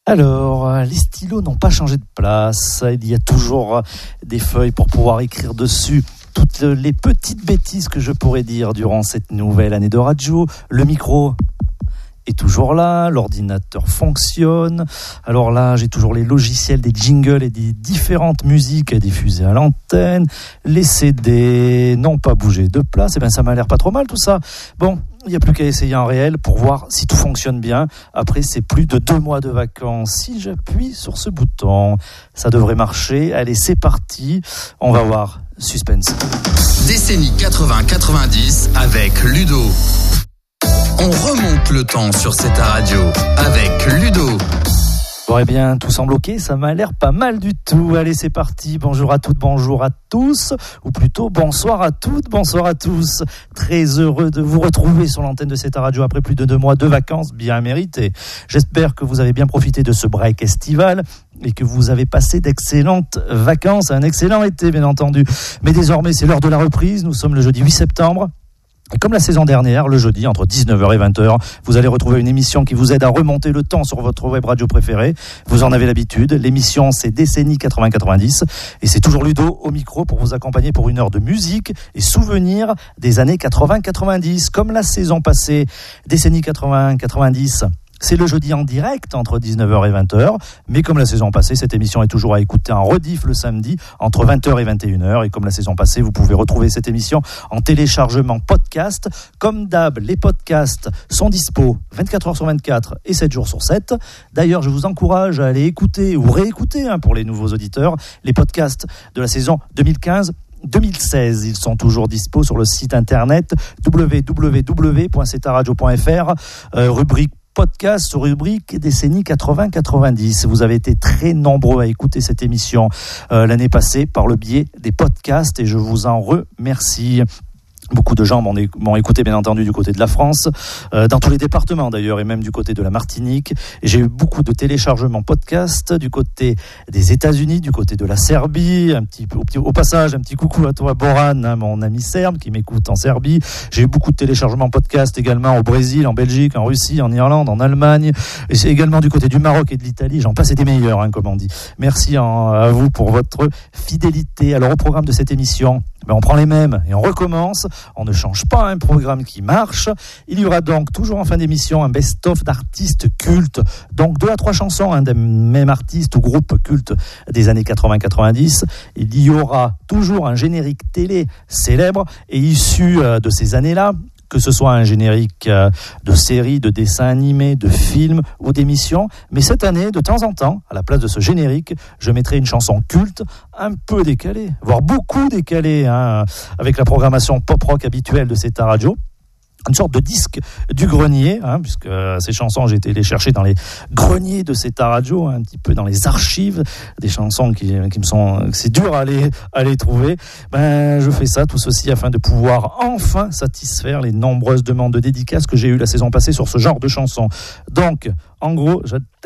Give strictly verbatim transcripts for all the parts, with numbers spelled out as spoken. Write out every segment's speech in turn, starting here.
Alors, les stylos n'ont pas changé de place. Il y a toujours des feuilles pour pouvoir écrire dessus toutes les petites bêtises que je pourrais dire durant cette nouvelle année de radio. Le micro est toujours là, l'ordinateur fonctionne. Alors là, j'ai toujours les logiciels des jingles et des différentes musiques diffusées à l'antenne. Les C D n'ont pas bougé de place. Et bien, ça m'a l'air pas trop mal tout ça. Bon, il n'y a plus qu'à essayer en réel pour voir si tout fonctionne bien. Après, c'est plus de deux mois de vacances. Si j'appuie sur ce bouton, ça devrait marcher. Allez, c'est parti. On va voir. Suspense. Décennie quatre-vingts quatre-vingt-dix avec Ludo. On remonte le temps sur cette radio avec Ludo. Bon, eh bien, tout semble ok, ça m'a l'air pas mal du tout. Allez, c'est parti. Bonjour à toutes, bonjour à tous, ou plutôt bonsoir à toutes, bonsoir à tous. Très heureux de vous retrouver sur l'antenne de cette radio après plus de deux mois de vacances bien méritées. J'espère que vous avez bien profité de ce break estival et que vous avez passé d'excellentes vacances, un excellent été bien entendu. Mais désormais, c'est l'heure de la reprise. Nous sommes le jeudi huit septembre. Et comme la saison dernière, le jeudi, entre dix-neuf heures et vingt heures, vous allez retrouver une émission qui vous aide à remonter le temps sur votre web radio préférée. Vous en avez l'habitude. L'émission, c'est Décennie quatre-vingts quatre-vingt-dix. Et c'est toujours Ludo au micro pour vous accompagner pour une heure de musique et souvenirs des années quatre-vingts quatre-vingt-dix. Comme la saison passée, Décennie quatre-vingts quatre-vingt-dix. C'est le jeudi en direct entre dix-neuf heures et vingt heures, mais comme la saison passée, cette émission est toujours à écouter en rediff le samedi entre vingt heures et vingt et une heures. Et comme la saison passée, vous pouvez retrouver cette émission en téléchargement podcast. Comme d'hab, les podcasts sont dispo vingt-quatre heures sur vingt-quatre et sept jours sur sept. D'ailleurs, je vous encourage à aller écouter ou réécouter hein, pour les nouveaux auditeurs les podcasts de la saison deux mille quinze deux mille seize. Ils sont toujours dispo sur le site internet w w w point c t a radio point f r, euh, rubrique podcast sur rubrique décennie quatre-vingts quatre-vingt-dix. Vous avez été très nombreux à écouter cette émission euh, l'année passée par le biais des podcasts et je vous en remercie. Beaucoup de gens m'ont, m'ont écouté, bien entendu, du côté de la France, euh, dans tous les départements d'ailleurs, et même du côté de la Martinique. Et j'ai eu beaucoup de téléchargements podcast du côté des États-Unis, du côté de la Serbie. Un petit, au, au passage, un petit coucou à toi, Boran, hein, mon ami serbe, qui m'écoute en Serbie. J'ai eu beaucoup de téléchargements podcast également au Brésil, en Belgique, en Russie, en Irlande, en Allemagne. Et c'est également du côté du Maroc et de l'Italie. J'en passe et des meilleurs, hein, comme on dit. Merci en, à vous pour votre fidélité. Alors, au programme de cette émission, ben on prend les mêmes et on recommence. On ne change pas un programme qui marche. Il y aura donc toujours en fin d'émission un best-of d'artistes cultes. Donc deux à trois chansons hein, des mêmes artistes ou groupes cultes des années quatre-vingts quatre-vingt-dix. Il y aura toujours un générique télé célèbre et issu de ces années-là. Que ce soit un générique de séries, de dessins animés, de films ou d'émissions. Mais cette année, de temps en temps, à la place de ce générique, je mettrai une chanson culte, un peu décalée, voire beaucoup décalée, hein, avec la programmation pop-rock habituelle de cette radio. Une sorte de disque du grenier, hein, puisque euh, ces chansons, j'ai été les chercher dans les greniers de cette radio, hein, un petit peu dans les archives, des chansons qui, qui me sont, c'est dur à les, à les trouver. Ben, je fais ça, tout ceci afin de pouvoir enfin satisfaire les nombreuses demandes de dédicaces que j'ai eues la saison passée sur ce genre de chansons. Donc, en gros,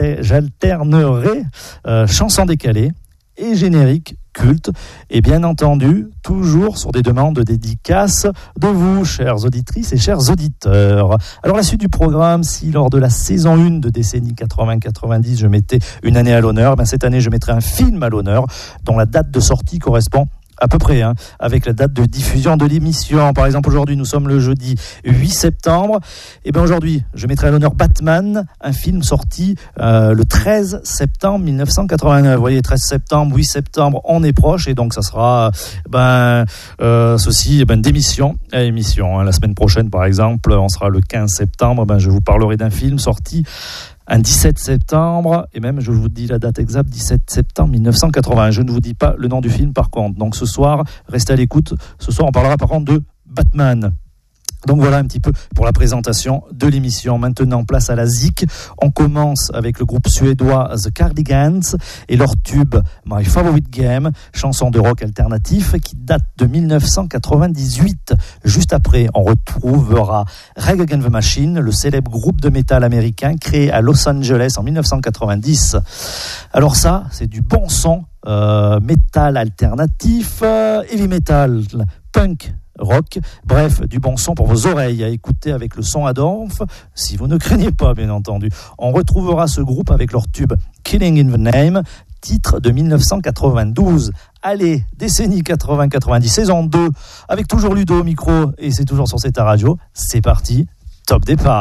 j'alternerai euh, chansons décalées et générique culte, et bien entendu, toujours sur des demandes de dédicaces de vous, chères auditrices et chers auditeurs. Alors la suite du programme, si lors de la saison un de Décennie quatre-vingts quatre-vingt-dix, je mettais une année à l'honneur, ben cette année je mettrai un film à l'honneur, dont la date de sortie correspond à peu près, hein, avec la date de diffusion de l'émission. Par exemple, aujourd'hui, nous sommes le jeudi huit septembre. Et bien aujourd'hui, je mettrai à l'honneur Batman, un film sorti euh, le treize septembre mille neuf cent quatre-vingt-neuf. Vous voyez, treize septembre, huit septembre, on est proche. Et donc, ça sera ben, euh, ceci, ben, d'émission à émission. Hein. La semaine prochaine, par exemple, on sera le quinze septembre. Ben, je vous parlerai d'un film sorti un dix-sept septembre, et même je vous dis la date exacte, dix-sept septembre mille neuf cent quatre-vingts. Je ne vous dis pas le nom du film par contre. Donc ce soir, restez à l'écoute. Ce soir, on parlera par contre de Batman. Donc voilà un petit peu pour la présentation de l'émission. Maintenant, place à la zik. On commence avec le groupe suédois The Cardigans et leur tube My Favorite Game, chanson de rock alternatif qui date de mille neuf cent quatre-vingt-dix-huit. Juste après, on retrouvera Rage Against the Machine, le célèbre groupe de métal américain créé à Los Angeles en mille neuf cent quatre-vingt-dix. Alors ça, c'est du bon son, euh, métal alternatif, euh, heavy metal, punk rock. Bref, du bon son pour vos oreilles à écouter avec le son Adolphe, si vous ne craignez pas, bien entendu. On retrouvera ce groupe avec leur tube Killing in the Name, titre de dix-neuf cent quatre-vingt-douze. Allez, décennie quatre-vingts quatre-vingt-dix, saison deux, avec toujours Ludo au micro, et c'est toujours sur cette radio. C'est parti, top départ.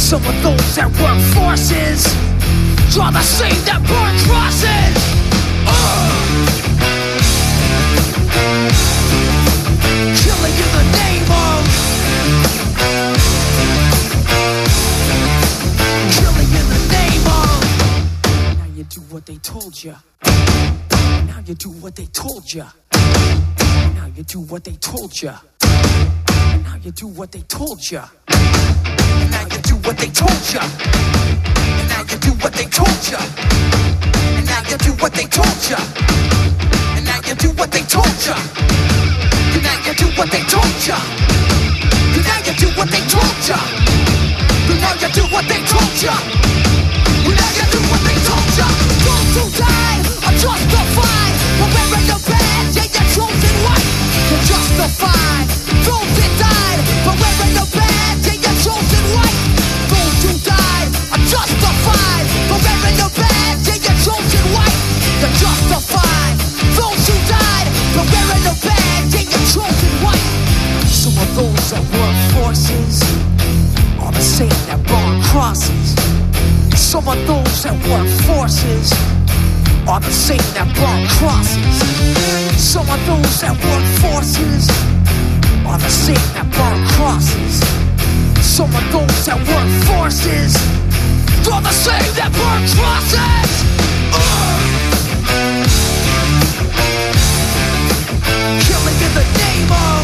Some of those that work forces draw the same that burn crosses. uh. Killing in the name of, killing in the name of. Now you do what they told ya. Now you do what they told ya. Now you do what they told ya. Now you do what they told ya. And now you do what they told ya. And now you do what they told ya. And now you do what they told ya. And now you do what they told ya. And now you do what they told ya. And now you do what they told ya. And now you do what they told ya. And now you do what they told ya. Those who died are justified for wearing the badge. Yeah, you're chosen white. You're justified. Those that died for wearing the badge. Yeah, you're chosen white. Those who died are justified for wearing the badge. Yeah, you're chosen white. You're justified. Those who died for wearing the badge. Yeah, you're chosen white. Some of those that work forces are the same that burn crosses. Some of those that work forces are the same that burn crosses. Some of those that work forces are the same that burn crosses. Some of those that work forces are the same that burn crosses. uh. Killing in the name of,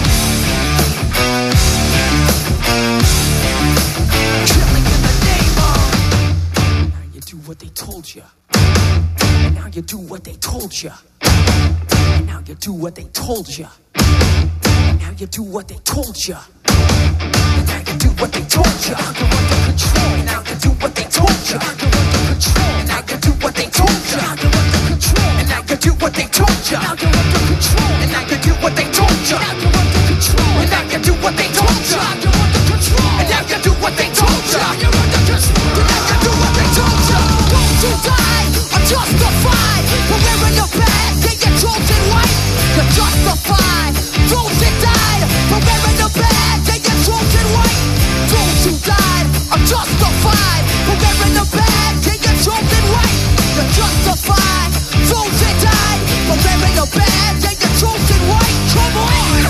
killing in the name of. Now you do what they told you. And now you do what they told you. And now you do what they told you. And now you do what they told you. And now you do what they told you. Now you're under control. And now you do what they told you. Now you're under control. And now you do what they told you. Now you're under control. And now you do what they told you. Now you're under control. And now you do what they told you. Now you're under control. And now you do what they told you. Now you're under control. And now you do what they told you. Now you're under control. And now you do what they told you. Those who died are justified for wearing the badge. Yeah, you're chosen white. You're justified. Those that died for wearing the badge. Yeah, you're chosen white. Those who died are justified for wearing the badge. Yeah, you're chosen white. You're justified. Those that died for wearing the badge. Yeah, you're chosen white. Come on.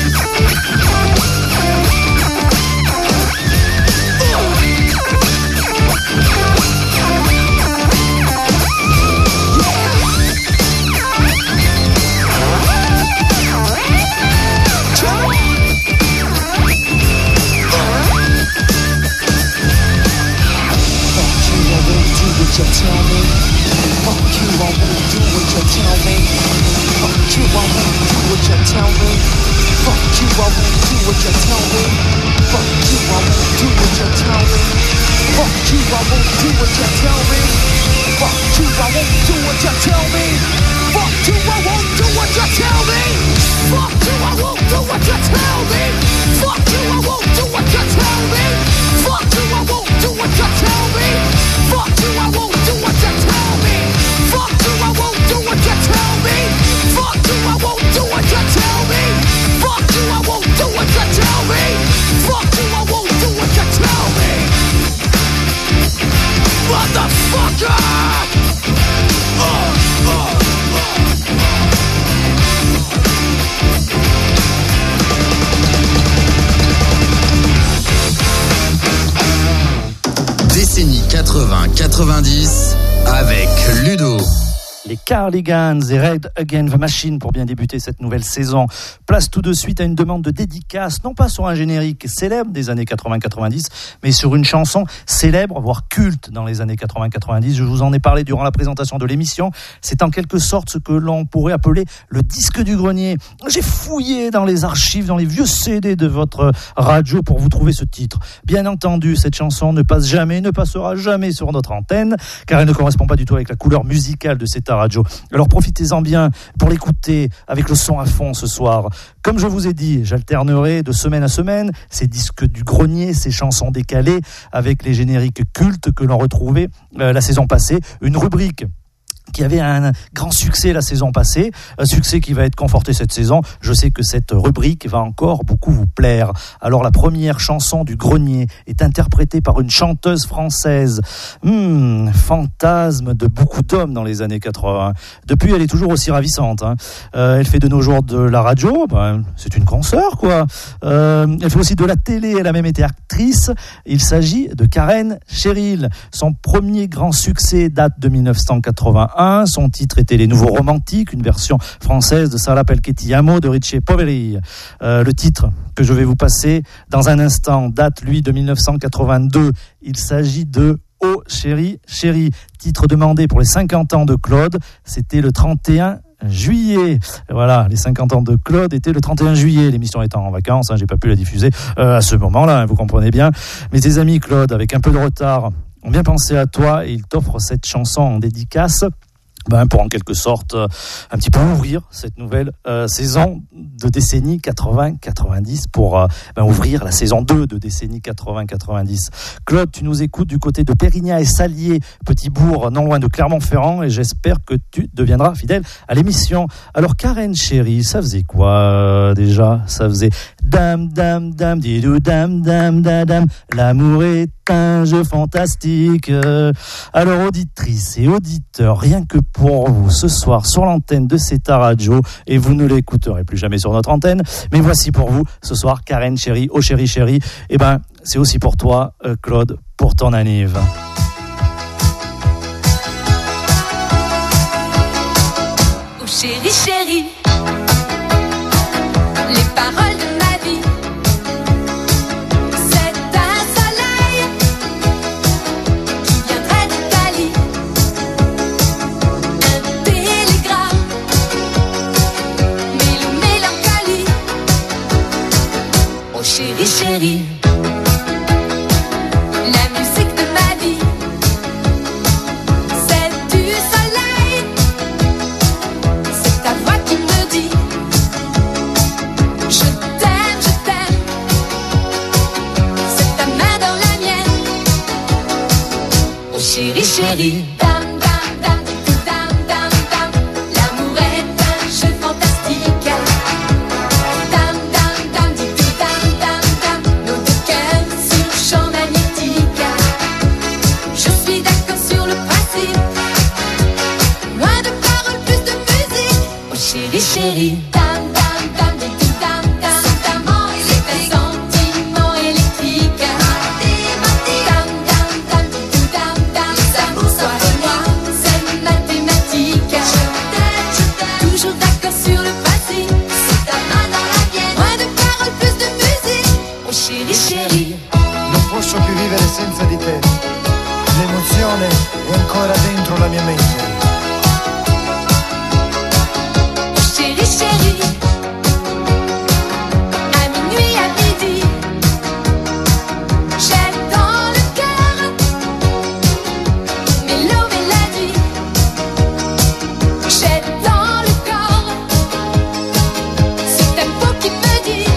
You tell me, fuck you, I won't do what you tell me. Fuck you, I won't do what you tell me. Fuck you, I won't do what you tell me. Fuck you, I won't do what you tell me. Fuck you, I won't do what you tell me. Fuck you, I won't do what you tell me. Fuck you, I won't do what you tell me. Fuck you, I won't do what you tell me. Fuck you, I won't do what you tell me. Fuck you, I won't do what you tell me. Fuck you, I won't do what you tell me. Fuck you, I won't do what you tell me. Fuck you, I won't do what you tell me. Fuck you, I won't do what you tell me. Fuck you, I won't do what you tell me. Motherfucker! Uh, uh, uh. Décennie quatre-vingts quatre-vingt-dix avec Ludo. Les Cardigans et Rage Against the Machine pour bien débuter cette nouvelle saison. Place tout de suite à une demande de dédicace, non pas sur un générique célèbre des années quatre-vingts quatre-vingt-dix, mais sur une chanson célèbre, voire culte dans les années quatre-vingts quatre-vingt-dix. Je vous en ai parlé durant la présentation de l'émission. C'est en quelque sorte ce que l'on pourrait appeler le disque du grenier. J'ai fouillé dans les archives, dans les vieux C D de votre radio pour vous trouver ce titre. Bien entendu, cette chanson ne passe jamais, ne passera jamais sur notre antenne, car elle ne correspond pas du tout avec la couleur musicale de cette radio. Alors profitez-en bien pour l'écouter avec le son à fond ce soir. Comme je vous ai dit, j'alternerai de semaine à semaine ces disques du grenier, ces chansons décalées avec les génériques cultes que l'on retrouvait euh, la saison passée. Une rubrique qui avait un grand succès la saison passée, un succès qui va être conforté cette saison. Je sais que cette rubrique va encore beaucoup vous plaire. Alors la première chanson du Grenier est interprétée par une chanteuse française, hmm, fantasme de beaucoup d'hommes dans les années quatre-vingts. Depuis, elle est toujours aussi ravissante. Hein. Euh, elle fait de nos jours de la radio, ben, c'est une consoeur quoi. Euh, elle fait aussi de la télé, elle a même été actrice. Il s'agit de Karen Cheryl. Son premier grand succès date de dix-neuf cent quatre-vingt-un. Son titre était Les Nouveaux Romantiques, une version française de Sarà perché ti amo de Ricci Poveri. Euh, le titre que je vais vous passer dans un instant date, lui, de dix-neuf cent quatre-vingt-deux. Il s'agit de Oh chérie, chérie, titre demandé pour les cinquante ans de Claude. C'était le trente et un juillet. Voilà, les cinquante ans de Claude étaient le trente et un juillet. L'émission étant en vacances, hein, j'ai pas pu la diffuser euh, à ce moment-là, hein, vous comprenez bien. Mais tes amis, Claude, avec un peu de retard, ont bien pensé à toi et ils t'offrent cette chanson en dédicace. Ben, pour en quelque sorte euh, un petit peu ouvrir cette nouvelle euh, saison de décennie quatre-vingts quatre-vingt-dix pour euh, ben, ouvrir la saison deux de décennie quatre-vingts quatre-vingt-dix. Claude, tu nous écoutes du côté de Pérignat et Salier, petit bourg non loin de Clermont-Ferrand, et j'espère que tu deviendras fidèle à l'émission. Alors Karen Cheryl, ça faisait quoi euh, déjà? Ça faisait dame dame dame didou dame dame dame dame, l'amour est un jeu fantastique. Alors auditrices et auditeurs, rien que pour vous ce soir sur l'antenne de C'est ta radio, et vous ne l'écouterez plus jamais sur notre antenne, mais voici pour vous ce soir Karen Cheryl, oh chérie chérie, et ben c'est aussi pour toi euh, Claude, pour ton anniv. Oh chérie chérie, les paroles de ma vie, c'est un soleil qui viendrait d'Italie, un télégramme, mélo mélancolie. Oh chérie chérie, la musique de ma vie, c'est du soleil, c'est ta voix qui me dit je t'aime, je t'aime, c'est ta main dans la mienne. Oh chérie chérie, dam dam dam di dam dam dam, l'amour est un jeu fantastique. Dam dam dam di dam dam dam, nos deux cœurs sur champ magnétique. Je suis d'accord sur le principe, moins de paroles, plus de musique. Oh chérie chérie, dam dam dam di dam dam dam, c'est un sentiment électrique. Dam dam dam di dam dam, l'amour toi et moi, c'est mathématique. Toujours d'accord sur le principe, c'est ta main dans la mienne. Moins de paroles, plus de musique. Oh chérie chérie, Non posso più vivere senza di te. L'emozione è ancora dentro la mia mente. oh chérie chérie, à minuit, à midi, j'ai dans le cœur mélo mélodie, j'ai dans le corps ce tempo qui me dit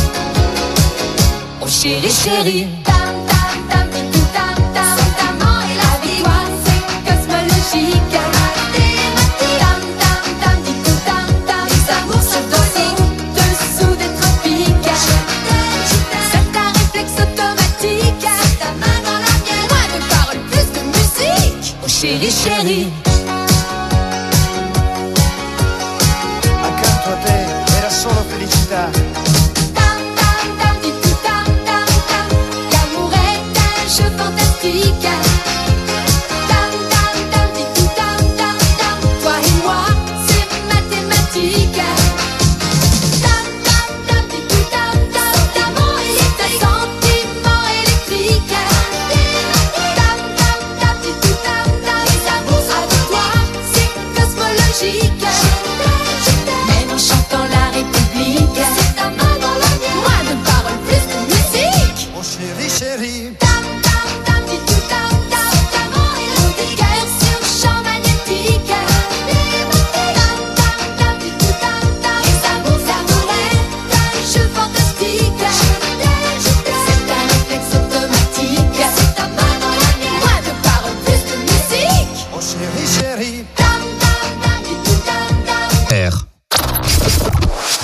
oh chérie chérie, tam tam tam di di tam tam tam, et la vie toi c'est cosmologique. Tam tam tam di di tam tam, les amours se donnent au-dessous des tropiques. C'est un réflexe automatique, c'est ta main dans la mienne. Moins de paroles, plus de musique. Oh chérie chérie, Accanto a te era solo felicità. tam tam tam di di tam tam tam, l'amour est un jeu fantastique. Tam tam tam di di tam tam tam, toi et moi c'est mathématique. Tam tam tam di di tam tam tam, c'est un sentiment électrique. Tam tam tam di di tam tam, les amours à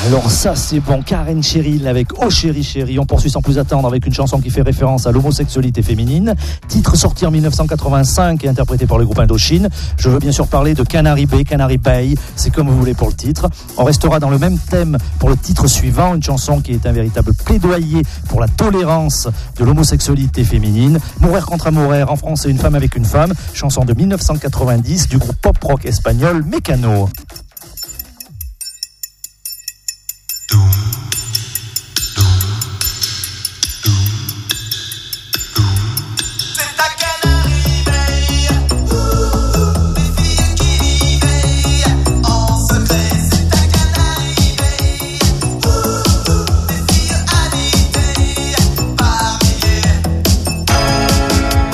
Alors ça c'est bon, Karen Cheryl avec Oh Chérie Chérie. On poursuit sans plus attendre avec une chanson qui fait référence à l'homosexualité féminine. Titre sorti en dix-neuf cent quatre-vingt-cinq et interprété par le groupe Indochine. Je veux bien sûr parler de Canary Bay, Canary Bay, c'est comme vous voulez pour le titre. On restera dans le même thème pour le titre suivant, une chanson qui est un véritable plaidoyer pour la tolérance de l'homosexualité féminine. Mourir contre Amorer, en français Une femme avec une femme, chanson de dix-neuf cent quatre-vingt-dix du groupe pop-rock espagnol Mecano.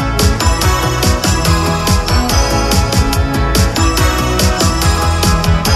Bye.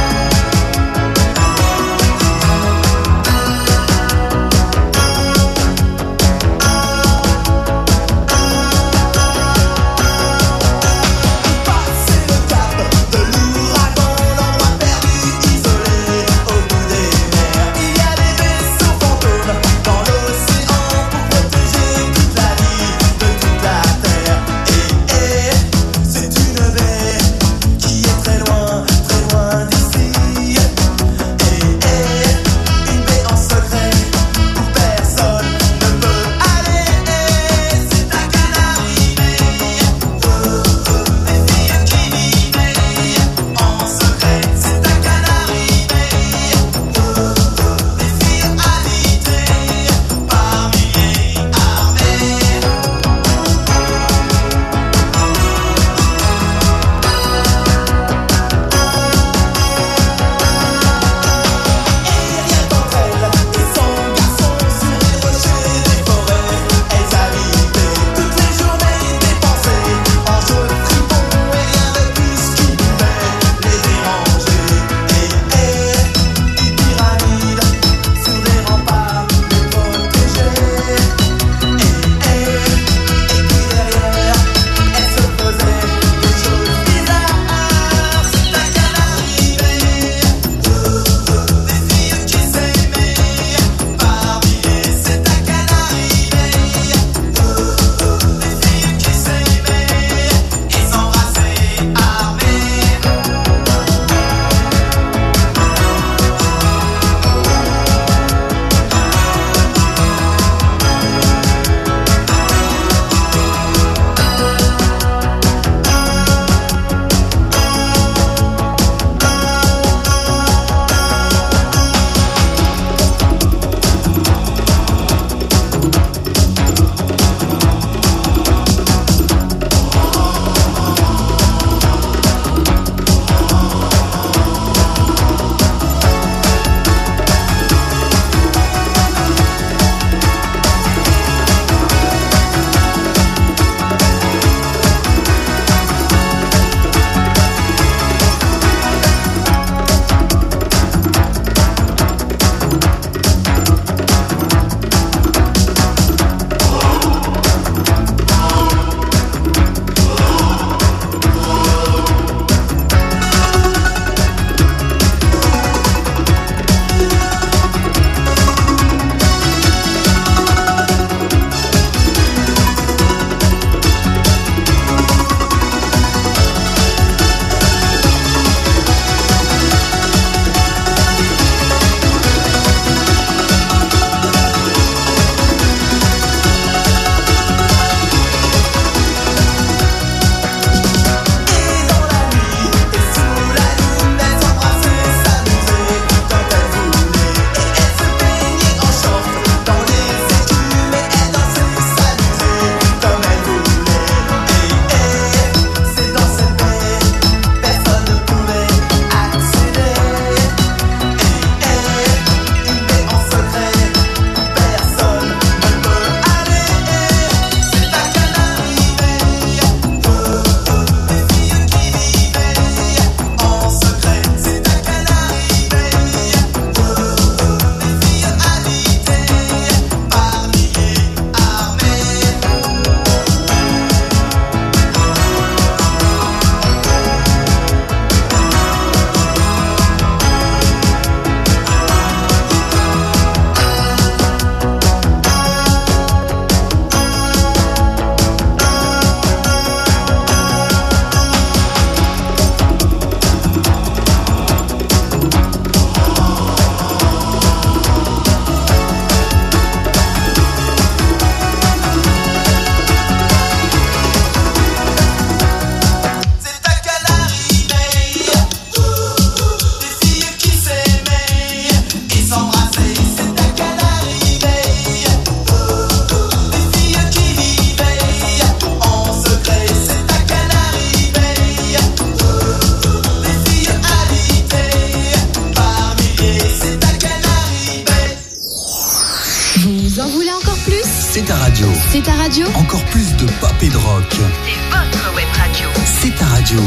Vous en voulez encore plus? C'est ta radio. C'est ta radio? Encore plus de pop et de rock. C'est votre web radio. C'est ta radio.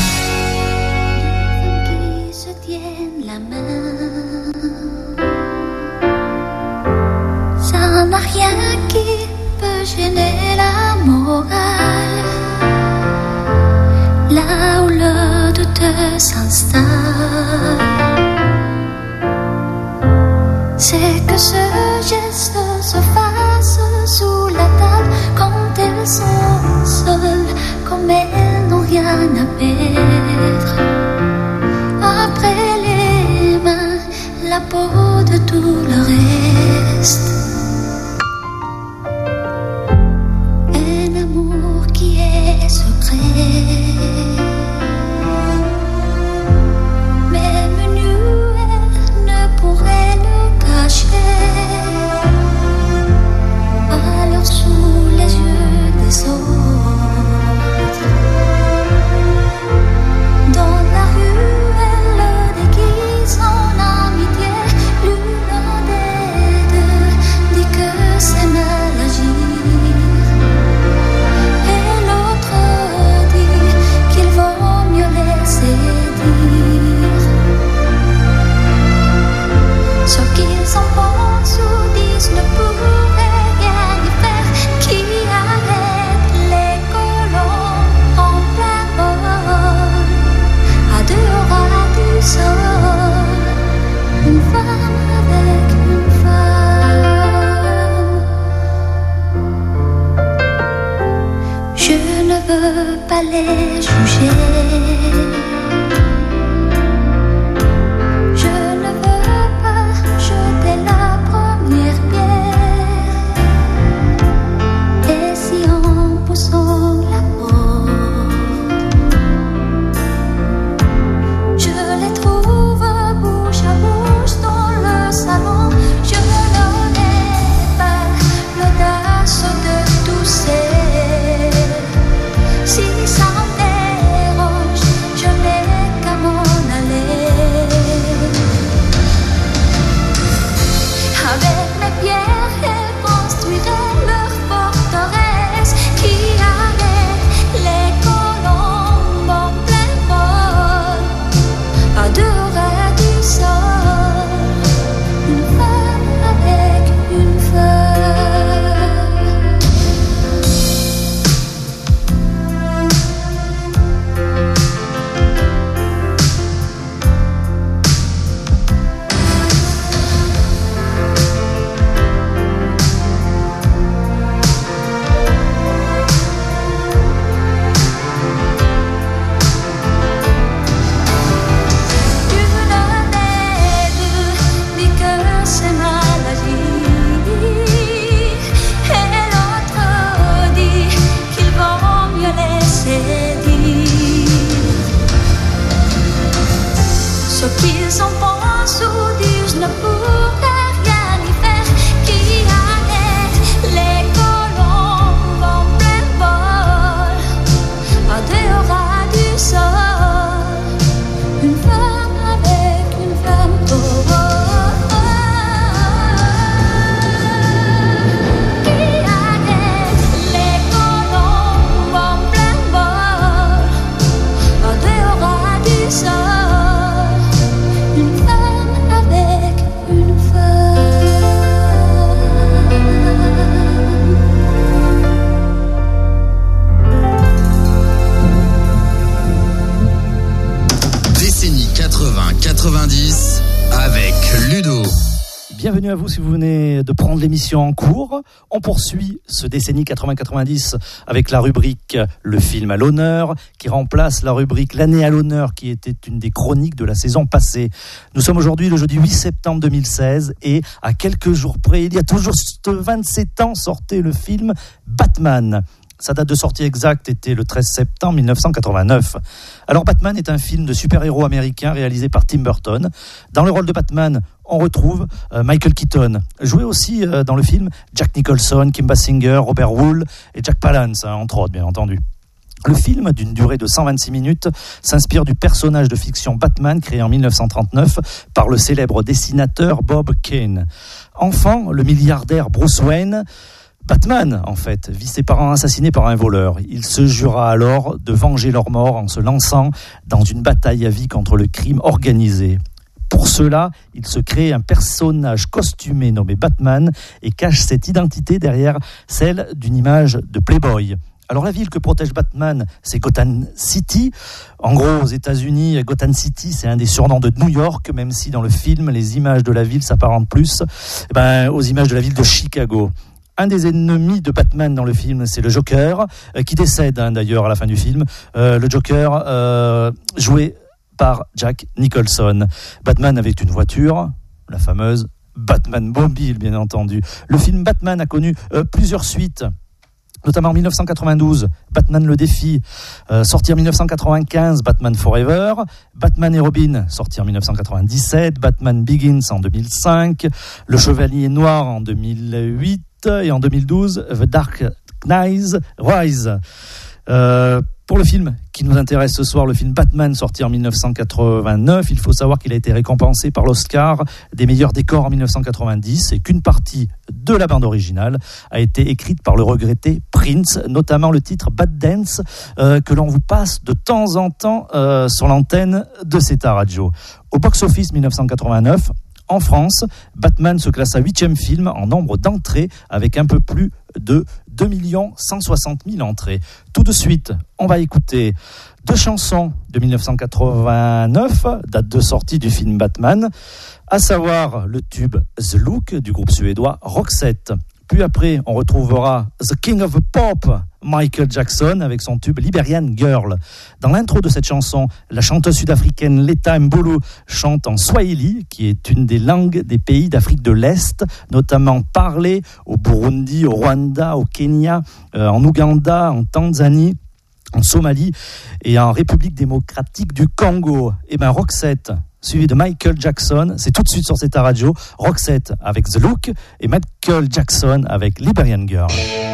Qui se tiennent la main, ça n'a rien qui peut gêner la morale. Là où le doute s'installe, c'est que ce geste se fasse sous la table quand elles sont seules, comme elles n'ont rien à perdre. Après les mains, la peau de tout le reste. Un amour qui est secret, même nu, elle ne pourrait le cacher. Alors sous les yeux des autres, dans la rue, elle le déguise en amitié. L'une des deux dit que c'est mal agir, et l'autre dit qu'il vaut mieux laisser dire ce qu'ils en pensent ou disent ne pourrait rien y faire. Qui arrête les colons en plein vol, à deux ras du sol, une femme avec une femme. Je ne veux pas les juger, je ne veux pas jeter la première pierre. Et si en poussant la porte, je les trouve bouche à bouche dans le salon, je n'aurai pas l'audace de tousser. Si ça me dérange, je n'ai qu'à m'en aller. Avec mes pierres, elles construiraient leur forteresse qui arrête les colombes en plein vol, à deux ras du sol, une femme avec une feuille. L'une des deux dit que c'est mal agir, et l'autre dit qu'il vaut mieux laisser dire ce qu'ils en pensent ou disent ne pourrait rien y faire. Qui arrête les colombes en plein vol, à deux ras du sol, une femme avec une femme. Oh, oh, oh. Qui arrête les colombes en plein vol, à deux ras du sol, une femme avec une femme. Décennie quatre-vingts quatre-vingt-dix avec Ludo. Bienvenue à vous si vous venez de prendre l'émission en cours. On poursuit ce décennie quatre-vingts quatre-vingt-dix avec la rubrique Le film à l'honneur qui remplace la rubrique L'année à l'honneur qui était une des chroniques de la saison passée. Nous sommes aujourd'hui le jeudi huit septembre deux mille seize et à quelques jours près, il y a toujours vingt-sept ans, sortait le film Batman. Sa date de sortie exacte était le treize septembre mille neuf cent quatre-vingt-neuf. Alors Batman est un film de super-héros américain réalisé par Tim Burton. Dans le rôle de Batman, on retrouve euh, Michael Keaton. Joué aussi euh, dans le film Jack Nicholson, Kim Basinger, Robert Wuhl et Jack Palance, hein, entre autres bien entendu. Le film, d'une durée de cent vingt-six minutes, s'inspire du personnage de fiction Batman créé en dix-neuf cent trente-neuf par le célèbre dessinateur Bob Kane. Enfant, le milliardaire Bruce Wayne, Batman en fait, vit ses parents assassinés par un voleur. Il se jura alors de venger leur mort en se lançant dans une bataille à vie contre le crime organisé. Pour cela, il se crée un personnage costumé nommé Batman et cache cette identité derrière celle d'une image de Playboy. Alors la ville que protège Batman, c'est Gotham City. En gros, aux États-Unis, Gotham City, c'est un des surnoms de New York, même si dans le film, les images de la ville s'apparentent plus eh ben, aux images de la ville de Chicago. Un des ennemis de Batman dans le film, c'est le Joker, euh, qui décède hein, d'ailleurs à la fin du film. Euh, le Joker, euh, joué par Jack Nicholson. Batman avait une voiture, la fameuse Batmobile, bien entendu. Le film Batman a connu euh, plusieurs suites, notamment en dix-neuf cent quatre-vingt-douze, Batman le défi, euh, sorti en dix-neuf cent quatre-vingt-quinze, Batman Forever, Batman et Robin, sorti en dix-neuf cent quatre-vingt-dix-sept, Batman Begins en deux mille cinq, Le Chevalier Noir en deux mille huit et en deux mille douze, The Dark Knight Rise. Euh, pour le film qui nous intéresse ce soir, le film Batman sorti en dix-neuf cent quatre-vingt-neuf, il faut savoir qu'il a été récompensé par l'Oscar des meilleurs décors en dix-neuf cent quatre-vingt-dix et qu'une partie de la bande originale a été écrite par le regretté Prince, notamment le titre Bad Dance euh, que l'on vous passe de temps en temps euh, sur l'antenne de Zeta Radio. Au box-office dix-neuf cent quatre-vingt-neuf, en France, Batman se classe à huitième film en nombre d'entrées avec un peu plus de deux millions cent soixante mille entrées. Tout de suite, on va écouter deux chansons de dix-neuf cent quatre-vingt-neuf, date de sortie du film Batman, à savoir le tube The Look du groupe suédois Roxette. Puis après, on retrouvera The King of the Pop, Michael Jackson, avec son tube Liberian Girl. Dans l'intro de cette chanson, la chanteuse sud-africaine Letta Mbulu chante en Swahili, qui est une des langues des pays d'Afrique de l'Est, notamment parlée au Burundi, au Rwanda, au Kenya, euh, en Ouganda, en Tanzanie, en Somalie et en République démocratique du Congo. Et bien Roxette, suivi de Michael Jackson, c'est tout de suite sur Zeta Radio. Roxette avec The Look et Michael Jackson avec Liberian Girl.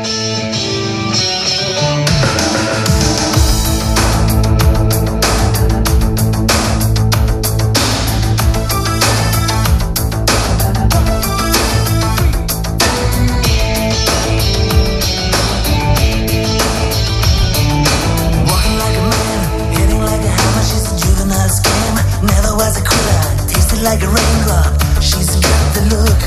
Like a raindrop, she's got the look.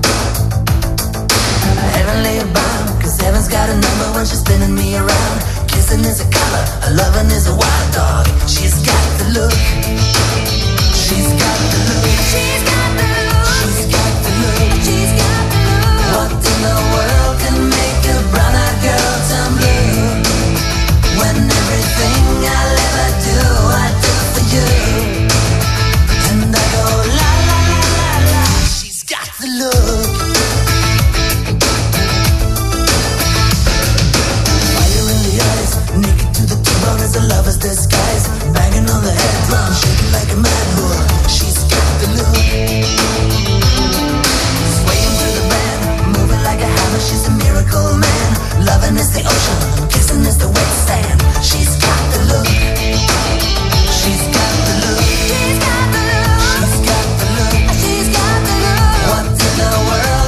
Heavenly bound, cause heaven's got a number when she's spinning me around. Kissing is a color, her loving is a wild dog. She's got the look. She's got the look. She's got the look. She's got the look. She's got the look. What in the world can make a brown-eyed girl turn blue? When everything I'll ever do, I do for you. And I go la la la la la. She's got the look. Fire in the eyes, naked to the bone as a lover's disguise. Banging on the head drum, shaking like a mad bull. She's got the look. Swaying through the band, moving like a hammer. She's a miracle man. Loving is the ocean, kissing is the wet sand. She's got the look. She's got the look. She's got the look. She's got the look. She's got the look. What in the world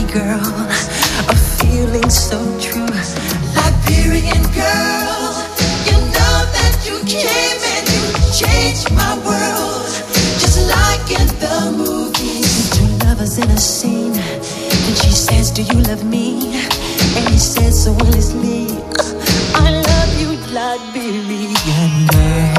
girl, a feeling so true. Liberian girl, you know that you came and you changed my world, just like in the movies. Two lovers in a scene, and she says, do you love me? And he says so honestly, I love you, Liberian girl.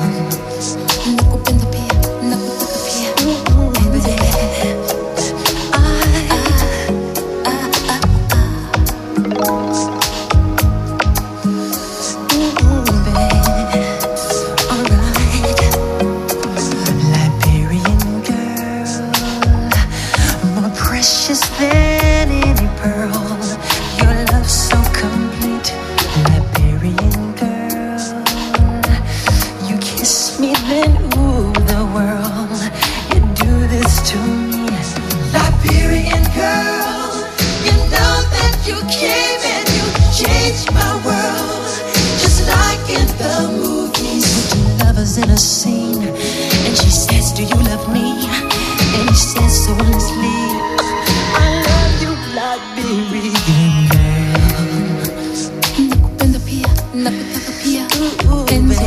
In a scene, and she says, do you love me? And he says so honestly, I love you, Liberian girl. Nakupenda pia, nakutaka pia, enzi.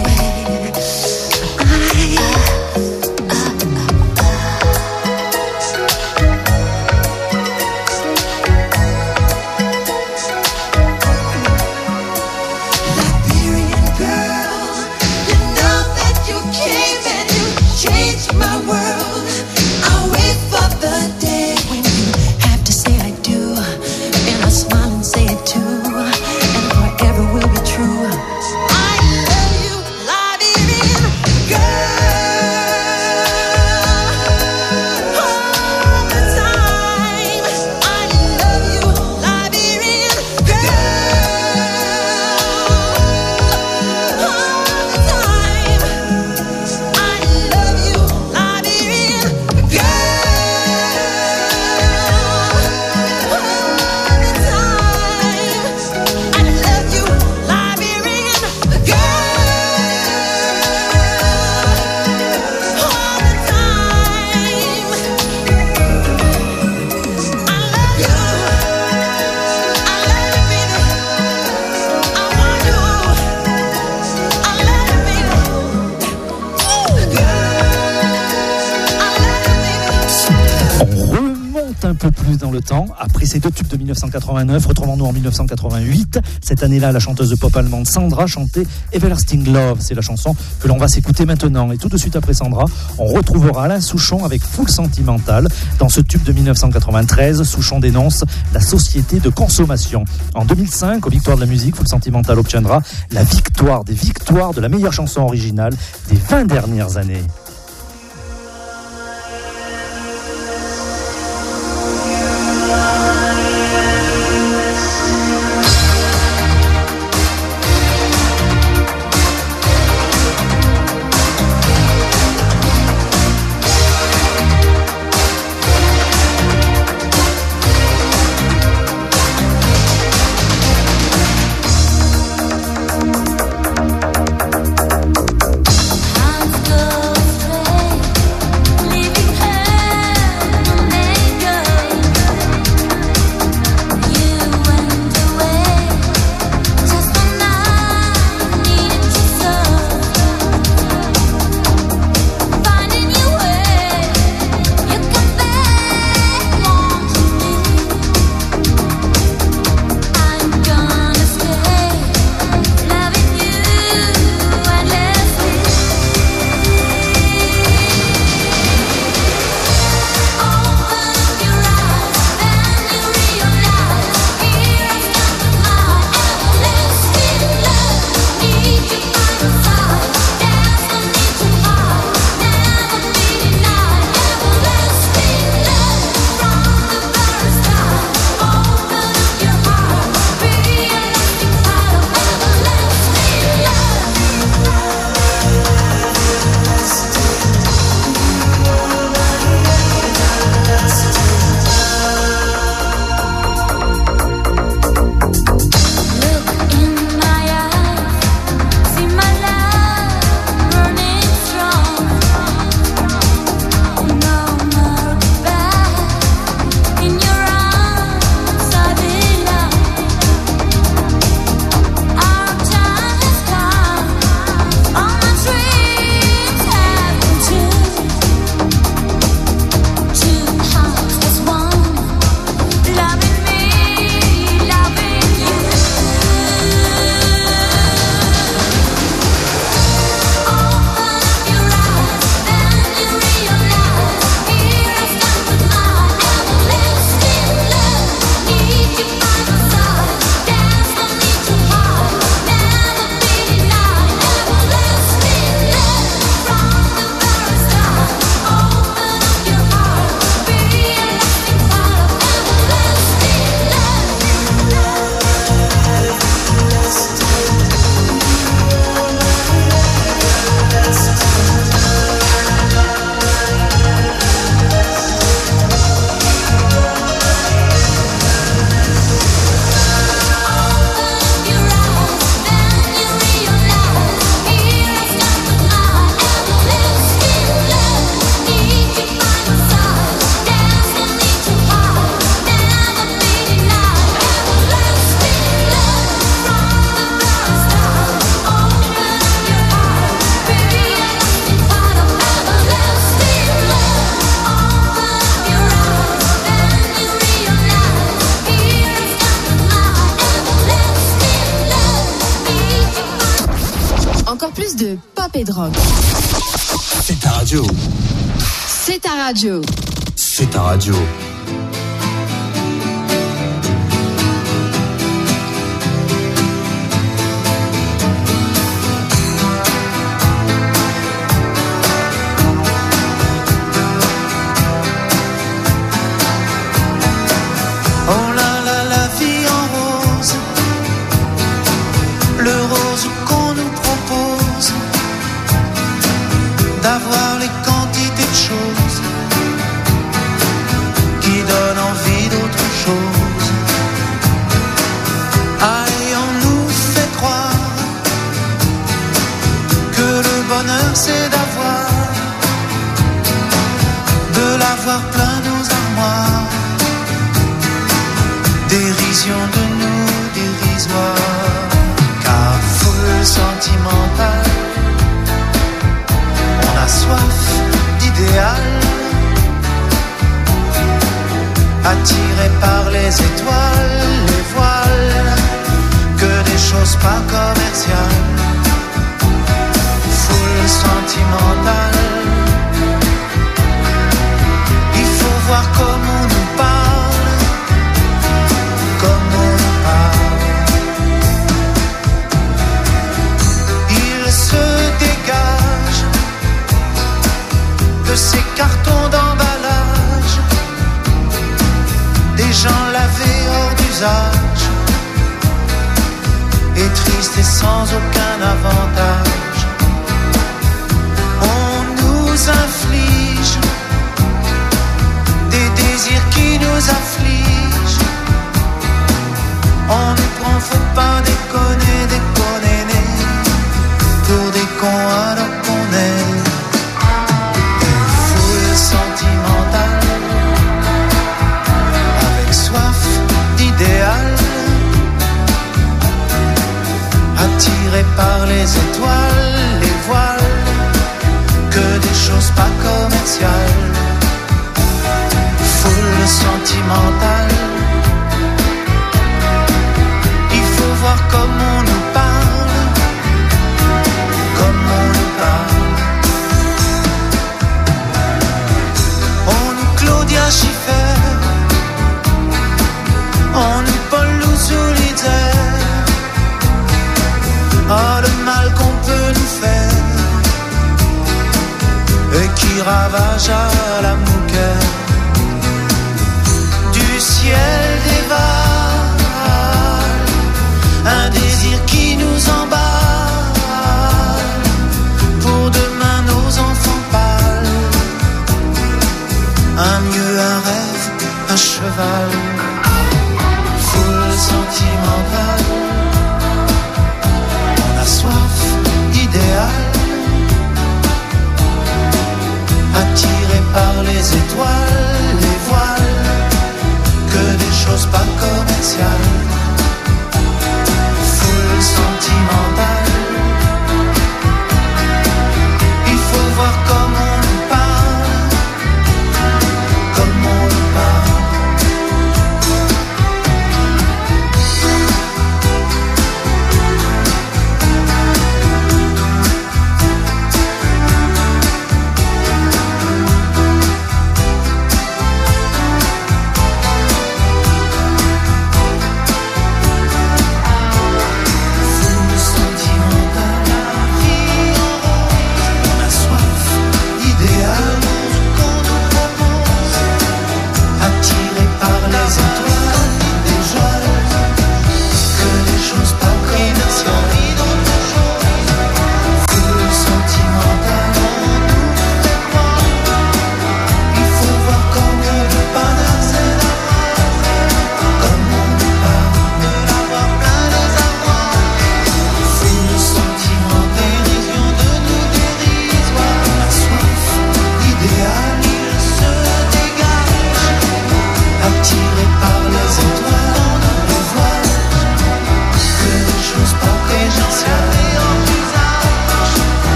Dans le temps, après ces deux tubes de dix-neuf cent quatre-vingt-neuf, retrouvons-nous en dix-neuf cent quatre-vingt-huit. Cette année-là, la chanteuse de pop allemande Sandra chantait Everlasting Love. C'est la chanson que l'on va s'écouter maintenant. Et tout de suite après Sandra, on retrouvera Alain Souchon avec Full Sentimental. Dans ce tube de dix-neuf cent quatre-vingt-treize, Souchon dénonce la société de consommation. En deux mille cinq, aux Victoires de la musique, Full Sentimental obtiendra la victoire des victoires de la meilleure chanson originale des vingt dernières années. Living et de rock. C'est ta radio. C'est ta radio. C'est ta radio. Oh là là, la vie en rose, le rose qu'on nous propose, d'avoir les quantités de choses qui donnent envie d'autre chose. Aïe, on nous fait croire que le bonheur c'est d'avoir, de l'avoir plein nos armoires. Dérision de nous, dérisoire, car foule sentimentale, on a soif d'idéal, attiré par les étoiles, les voiles, que des choses pas commerciales. Foule sentimentale, il faut voir comment on nous parle, comme on nous parle. Il se dégage de ces cartons d'emballage, des gens lavés hors d'usage, et tristes et sans aucun avantage. On nous inflige des désirs qui nous affligent. On nous prend, faut pas déconner, déconner, pour des cons alors qu'on est des foules sentimentales, avec soif d'idéal, attirés par les étoiles, les voiles, que des choses pas commerciales. Foule sentimentale, voir comme on nous parle, comme on nous parle. On nous Claudia Schiffer, on nous Paul Louzou-Lider. Oh, le mal qu'on peut nous faire, et qui ravage à la mouquette du ciel des vagues. Un désir qui nous emballe, pour demain nos enfants pâles. Un mieux, un rêve, un cheval. Foule sentimentale, on a soif d'idéal, attiré par les étoiles, les voiles, que des choses pas commerciales. Sentimental, il faut voir comment on nous parle, comment on nous parle.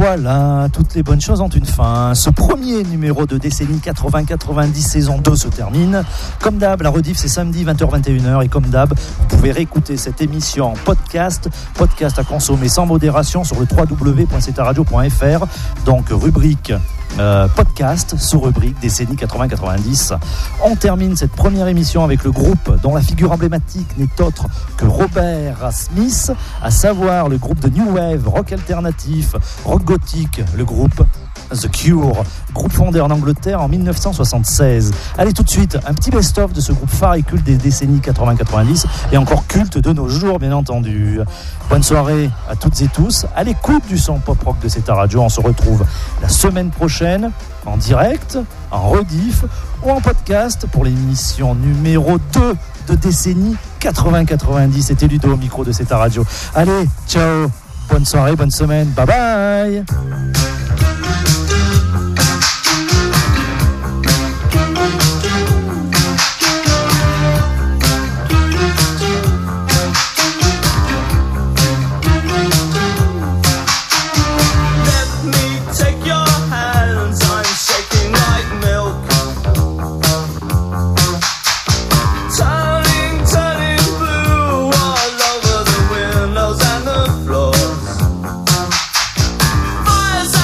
voilà, toutes les bonnes choses ont une fin. Ce premier numéro de décennie quatre-vingts quatre-vingt-dix saison deux se termine. Comme d'hab, la rediff c'est samedi vingt heures vingt et une heures et comme d'hab, vous pouvez réécouter cette émission en podcast, podcast à consommer sans modération sur le w w w point c t radio point f r. Donc rubrique Euh, podcast sous rubrique décennie quatre-vingts quatre-vingt-dix. On termine cette première émission avec le groupe dont la figure emblématique n'est autre que Robert Smith, à savoir le groupe de New Wave, rock alternatif, rock gothique, le groupe The Cure, groupe fondé en Angleterre en dix-neuf cent soixante-seize. Allez tout de suite, un petit best-of de ce groupe phare et culte des décennies quatre-vingts quatre-vingt-dix et encore culte de nos jours bien entendu. Bonne soirée à toutes et tous, à l'écoute du son pop-rock de cette radio. On se retrouve la semaine prochaine en direct, en rediff ou en podcast pour l'émission numéro deux de décennie quatre-vingts quatre-vingt-dix. C'était Ludo au micro de cette radio. Allez, ciao, bonne soirée, bonne semaine, bye bye. Fires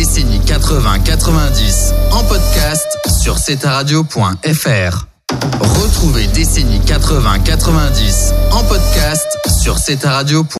décennie quatre-vingts quatre-vingt-dix en podcast sur cetaradio point f r. Retrouvez décennie quatre-vingts quatre-vingt-dix en podcast sur cetaradio point f r.